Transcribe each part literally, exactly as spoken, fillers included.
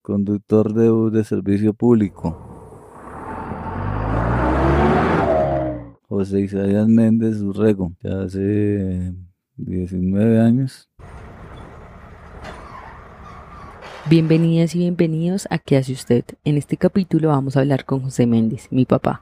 conductor de bus de servicio público. José Isaías Méndez Urrego, ya hace diecinueve años. Bienvenidas y bienvenidos a ¿Qué hace usted? En este capítulo vamos a hablar con José Méndez, mi papá.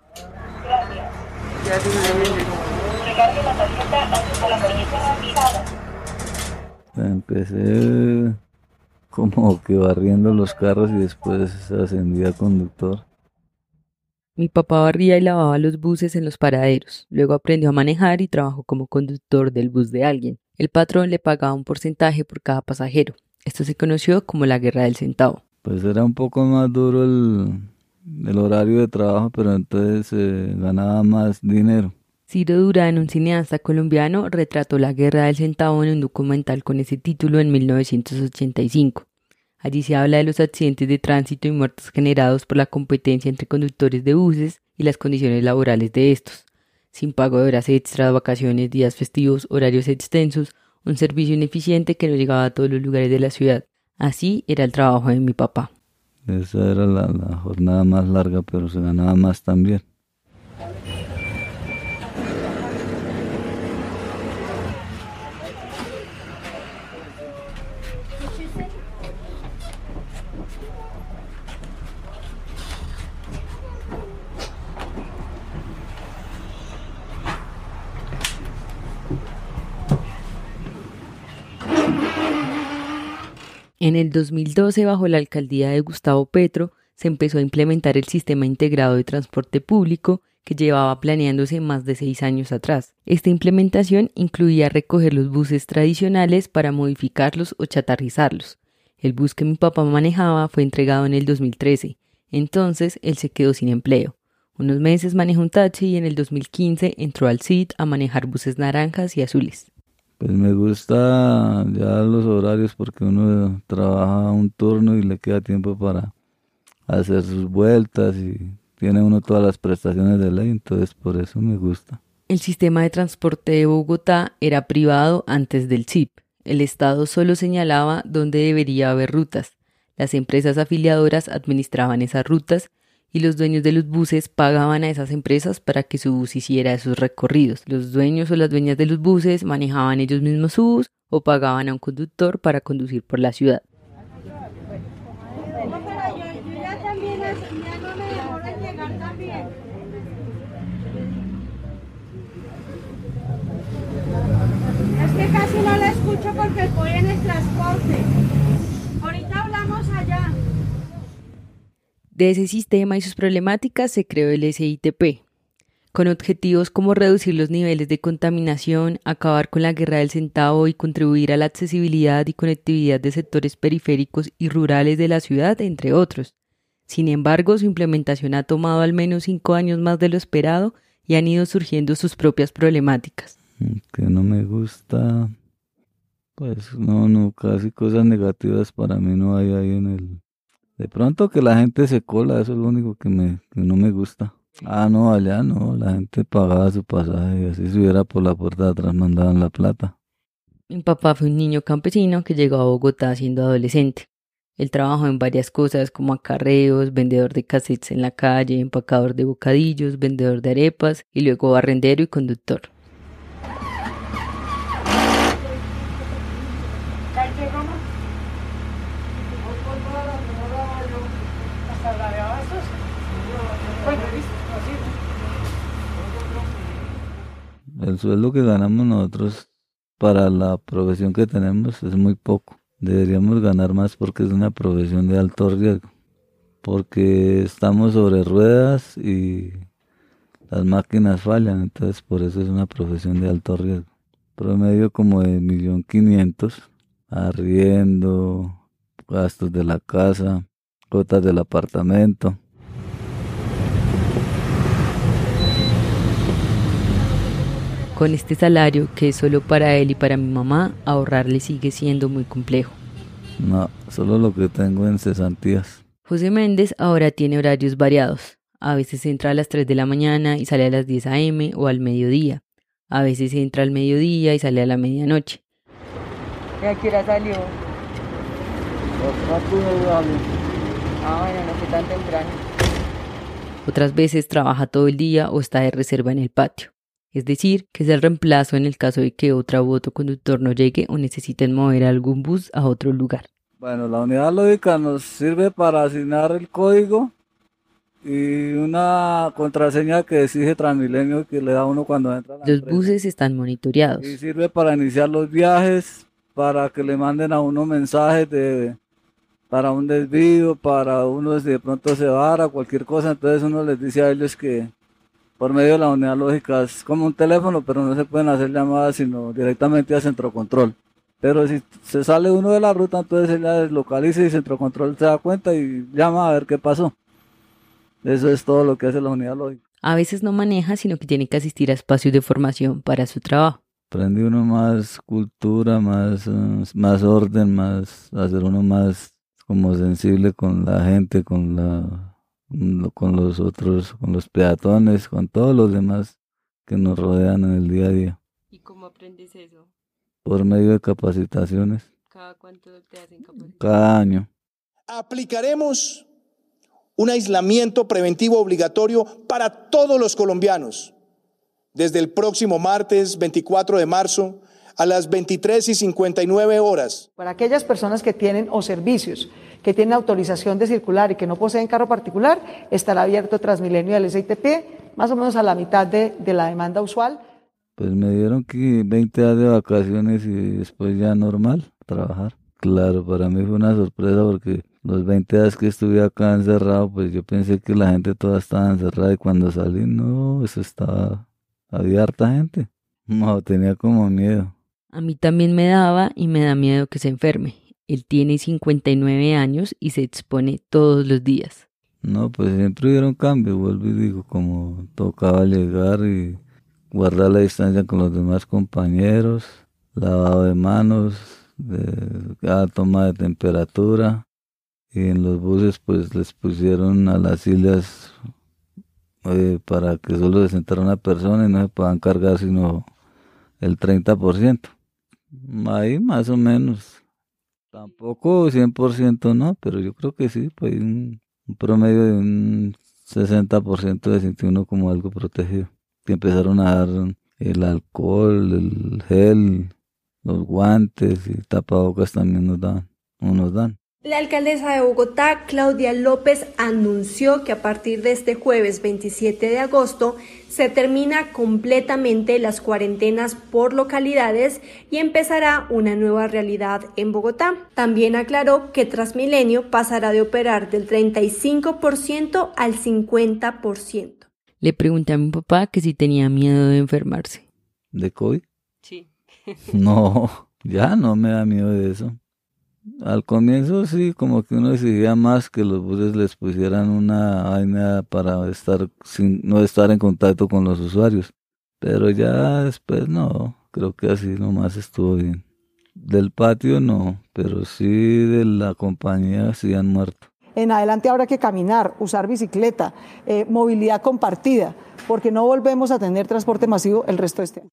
Empecé como que barriendo los carros y después ascendí a conductor. Mi papá barría y lavaba los buses en los paraderos. Luego aprendió a manejar y trabajó como conductor del bus de alguien. El patrón le pagaba un porcentaje por cada pasajero. Esto se conoció como la guerra del centavo. Pues era un poco más duro el, el horario de trabajo, pero entonces eh, ganaba más dinero. Ciro Durán, un cineasta colombiano, retrató la guerra del centavo en un documental con ese título en mil novecientos ochenta y cinco. Allí se habla de los accidentes de tránsito y muertes generados por la competencia entre conductores de buses y las condiciones laborales de estos. Sin pago de horas extras, vacaciones, días festivos, horarios extensos, un servicio ineficiente que no llegaba a todos los lugares de la ciudad. Así era el trabajo de mi papá. Esa era la, la jornada más larga, pero se ganaba más también. En el dos mil doce, bajo la alcaldía de Gustavo Petro, se empezó a implementar el sistema integrado de transporte público que llevaba planeándose más de seis años atrás. Esta implementación incluía recoger los buses tradicionales para modificarlos o chatarrizarlos. El bus que mi papá manejaba fue entregado en el dos mil trece, entonces él se quedó sin empleo. Unos meses manejó un taxi y en el dos mil quince entró al C I T a manejar buses naranjas y azules. Pues me gusta ya los horarios porque uno trabaja un turno y le queda tiempo para hacer sus vueltas y tiene uno todas las prestaciones de ley, entonces por eso me gusta. El sistema de transporte de Bogotá era privado antes del C I P. El Estado solo señalaba dónde debería haber rutas. Las empresas afiliadoras administraban esas rutas y los dueños de los buses pagaban a esas empresas para que su bus hiciera esos recorridos. Los dueños o las dueñas de los buses manejaban ellos mismos su bus o pagaban a un conductor para conducir por la ciudad. Es que casi no la escucho porque voy en el transporte. Ahorita hablamos allá. De ese sistema y sus problemáticas se creó el S I T P, con objetivos como reducir los niveles de contaminación, acabar con la guerra del centavo y contribuir a la accesibilidad y conectividad de sectores periféricos y rurales de la ciudad, entre otros. Sin embargo, su implementación ha tomado al menos cinco años más de lo esperado y han ido surgiendo sus propias problemáticas. Que no me gusta, pues no, no, casi cosas negativas para mí no hay ahí en el... De pronto que la gente se cola, eso es lo único que, me, que no me gusta. Ah, no, allá no, la gente pagaba su pasaje y así si hubiera por la puerta de atrás mandaban la plata. Mi papá fue un niño campesino que llegó a Bogotá siendo adolescente. Él trabajó en varias cosas como acarreos, vendedor de cassettes en la calle, empacador de bocadillos, vendedor de arepas y luego barrendero y conductor. El sueldo que ganamos nosotros para la profesión que tenemos es muy poco. Deberíamos ganar más porque es una profesión de alto riesgo. Porque estamos sobre ruedas y las máquinas fallan, entonces por eso es una profesión de alto riesgo. Promedio como de un millón quinientos, arriendo, gastos de la casa, cuotas del apartamento. Con este salario, que es solo para él y para mi mamá, ahorrarle sigue siendo muy complejo. No, solo lo que tengo en cesantías. José Méndez ahora tiene horarios variados. A veces entra a las tres de la mañana y sale a las diez a eme o al mediodía. A veces entra al mediodía y sale a la medianoche. ¿Y a qué hora salió? Ah, bueno, no fue tan temprano. Otras veces trabaja todo el día o está de reserva en el patio. Es decir, que es el reemplazo en el caso de que otra u otro conductor no llegue o necesiten mover algún bus a otro lugar. Bueno, la unidad lógica nos sirve para asignar el código y una contraseña que exige Transmilenio que le da uno cuando entra a la Los empresa. buses están monitoreados. Y sirve para iniciar los viajes, para que le manden a uno mensajes de para un desvío, para uno si de pronto se vara, cualquier cosa, entonces uno les dice a ellos que por medio de la unidad lógica es como un teléfono, pero no se pueden hacer llamadas sino directamente a Centro Control. Pero si se sale uno de la ruta, entonces ella deslocaliza y Centro Control se da cuenta y llama a ver qué pasó. Eso es todo lo que hace la unidad lógica. A veces no maneja, sino que tiene que asistir a espacios de formación para su trabajo. Aprende uno más cultura, más, uh, más orden, más hacer uno más como sensible con la gente, con la con los otros, con los peatones, con todos los demás que nos rodean en el día a día. ¿Y cómo aprendes eso? Por medio de capacitaciones. ¿Cada cuánto te hacen capacitaciones? Cada año. Aplicaremos un aislamiento preventivo obligatorio para todos los colombianos desde el próximo martes veinticuatro de marzo a las veintitrés y cincuenta y nueve horas. Para aquellas personas que tienen o servicios que tienen autorización de circular y que no poseen carro particular, estará abierto Transmilenio del S I T P, más o menos a la mitad de, de la demanda usual. Pues me dieron que veinte días de vacaciones y después ya normal, trabajar. Claro, para mí fue una sorpresa porque los veinte días que estuve acá encerrado, pues yo pensé que la gente toda estaba encerrada y cuando salí, no, eso estaba, había harta gente. No, tenía como miedo. A mí también me daba y me da miedo que se enferme. Él tiene cincuenta y nueve años y se expone todos los días. No, pues siempre hubieron cambios, vuelvo y digo, como tocaba llegar y guardar la distancia con los demás compañeros, lavado de manos, de cada toma de temperatura, y en los buses pues les pusieron a las sillas eh, para que solo se sentara una persona y no se puedan cargar sino el treinta por ciento. Ahí más o menos. Tampoco cien por ciento no, pero yo creo que sí, pues un, un promedio de un sesenta por ciento de sentir uno como algo protegido. Que empezaron a dar el alcohol, el gel, los guantes y tapabocas también nos dan, o nos dan. La alcaldesa de Bogotá, Claudia López, anunció que a partir de este jueves veintisiete de agosto se termina completamente las cuarentenas por localidades y empezará una nueva realidad en Bogotá. También aclaró que Transmilenio pasará de operar del treinta y cinco por ciento al cincuenta por ciento. Le pregunté a mi papá que si tenía miedo de enfermarse. ¿De COVID? Sí. No, ya no me da miedo de eso. Al comienzo sí, como que uno exigía más que los buses les pusieran una vaina para estar sin, no estar en contacto con los usuarios. Pero ya después no, creo que así nomás estuvo bien. Del patio no, pero sí de la compañía sí han muerto. En adelante habrá que caminar, usar bicicleta, eh, movilidad compartida, porque no volvemos a tener transporte masivo el resto de este año.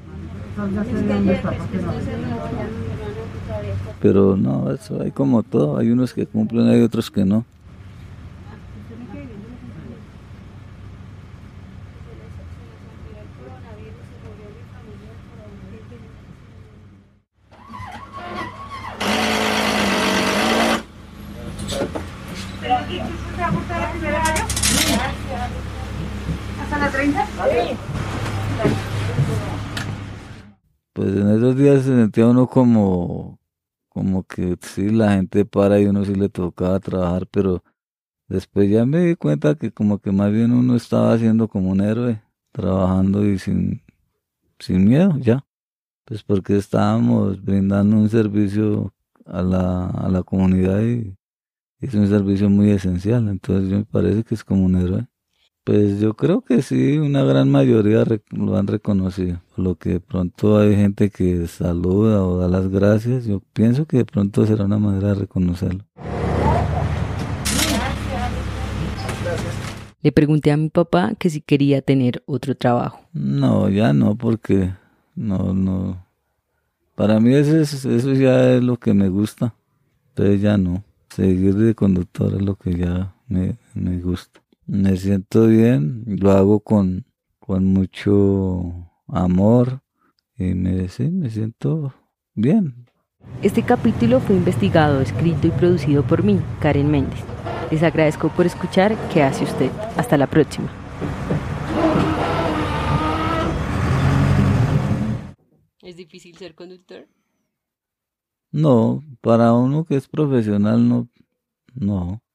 Pero no, eso hay como todo, hay unos que cumplen, hay otros que no. ¿Hasta la treinta? Pues en esos días se sentía uno como, como que sí, la gente para y uno sí le tocaba trabajar, pero después ya me di cuenta que como que más bien uno estaba haciendo como un héroe, trabajando y sin, sin miedo, ya. Pues porque estábamos brindando un servicio a la, a la comunidad y es un servicio muy esencial, entonces yo me parece que es como un héroe. Pues yo creo que sí, una gran mayoría lo han reconocido. Por lo que de pronto hay gente que saluda o da las gracias, yo pienso que de pronto será una manera de reconocerlo. Le pregunté a mi papá que si quería tener otro trabajo. No, ya no, porque no, no. Para mí eso, es, eso ya es lo que me gusta, entonces ya no. seguir de conductor es lo que ya me, me gusta. Me siento bien, lo hago con, con mucho amor y me, sí, me siento bien. Este capítulo fue investigado, escrito y producido por mí, Karen Méndez. Les agradezco por escuchar ¿Qué hace usted? Hasta la próxima. ¿Es difícil ser conductor? No, para uno que es profesional no, no.